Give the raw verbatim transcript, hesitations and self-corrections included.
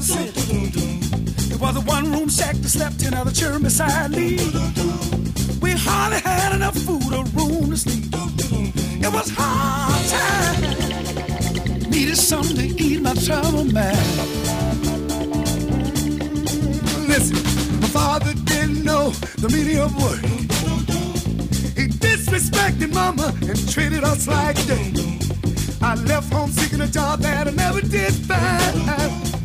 the city. It was a one-room shack that slept in other children beside me. We hardly had enough food or room to sleep. It was hard time. Needed something to eat my trouble, man. Listen, my father didn't know the meaning of work. He disrespected mama and treated us like dirt. I left home seeking a job that I never did find.